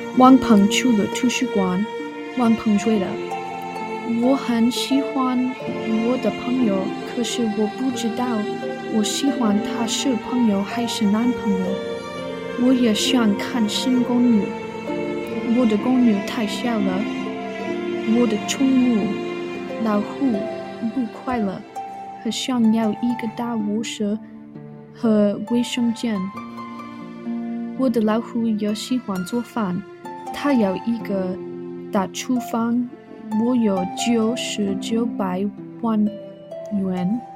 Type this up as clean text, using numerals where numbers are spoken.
王鹏去了图书馆。王鹏说的：“我很喜欢我的朋友，可是我不知道我喜欢他是朋友还是男朋友。我也想看新公寓，我的公寓太小了。我的宠物老虎不快乐，和想要一个大卧室和卫生间。我的老虎也喜欢做饭，它有一个大厨房。我有9900万元。